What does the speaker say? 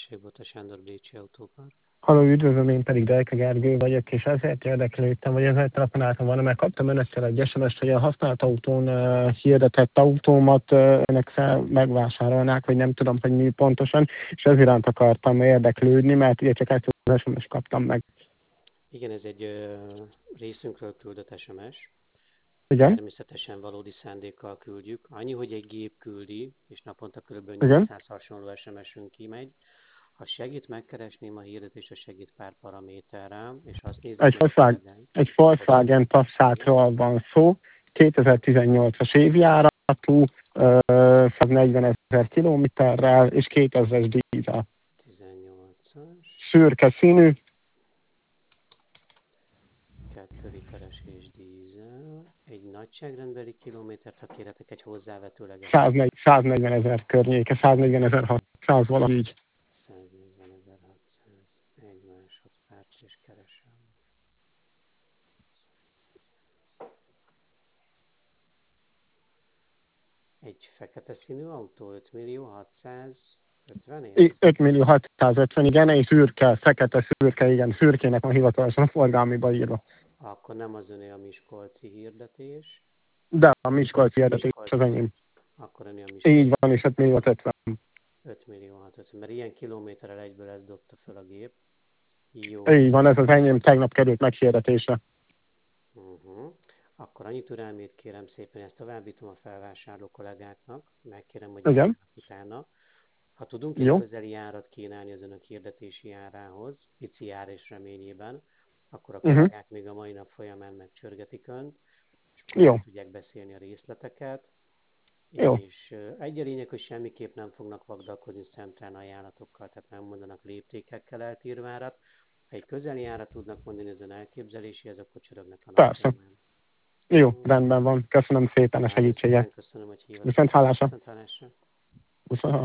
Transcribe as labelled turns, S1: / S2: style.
S1: Tessék, Bota Sándor, Bécsi Autópar.
S2: Halló, üdvözlöm, én pedig Delke Gergő vagyok, és azért érdeklődtem, vagy ezért telefonáltam volna, mert kaptam önöktől egy SMS-t, hogy a használt autón hirdetett autómat önök megvásárolnák, vagy nem tudom, hogy mi pontosan, és ez iránt akartam érdeklődni, mert ugye csak ezt az SMS-t kaptam meg.
S1: Igen, ez egy részünkről küldött SMS.
S2: Igen?
S1: Természetesen valódi szándékkal küldjük. Annyi, hogy egy gép küldi, és naponta kb.
S2: Igen?
S1: 800 hasonló SMS-ünk kimegy. Ha segít, megkeresném a hirdetést, a segít pár paraméterrel, és azt nézzük
S2: Egy
S1: meg a kollégánk.
S2: Egy Volkswagen Passatról van szó, 2018-as évjáratú, 140 000 kilométerrel, és 2000-es dízel.
S1: 18-as,
S2: Szürke színű,
S1: 2 literes és dízel. Egy nagyságrendbeli kilométert, ha kérhetek, egy hozzávetőleges.
S2: 140 000 környéke, 140 600 valahogy így.
S1: 140.600, egy másodperc, és keresem. Egy fekete színű autó, 5.650.000?
S2: 5 millió 650, igen, és szürke, fekete szürke, igen, szürkének van hivatalosan a forgalmiba írva.
S1: Akkor nem az öné a miskolci hirdetés.
S2: De a miskolci hirdetés az enyém.
S1: Akkor öné a miskolci.
S2: Így van, és 5 millió 50.
S1: 5.650.000, mert ilyen kilométerrel egyből ezt dobta fel a gép. Jó.
S2: Így van, ez az enyém, tegnap került meghirdetésre.
S1: Akkor annyi türelmét kérem szépen, ezt továbbítom a felvásárló kollégáknak, megkérem, hogy
S2: Igen.
S1: járnak utána. Ha tudunk egy közeli árat kínálni az önök hirdetési árához, pici ár és reményében, akkor a kollégák még a mai nap folyamán megcsörgetik önt, és meg tudják beszélni a részleteket.
S2: Jó.
S1: És egy a lényeg, hogy semmiképp nem fognak vagdalkozni szemtelen ajánlatokkal, tehát nem mondanak léptékekkel eltérő árat. Ha egy közeli árat tudnak mondani az ön elképzeléséhez, akkor csörögnek a nap.
S2: Persze. Jó, rendben van. Köszönöm szépen a segítséget.
S1: Köszönöm, hogy hívott.
S2: Viszont hallásra.
S1: Viszont hallásra.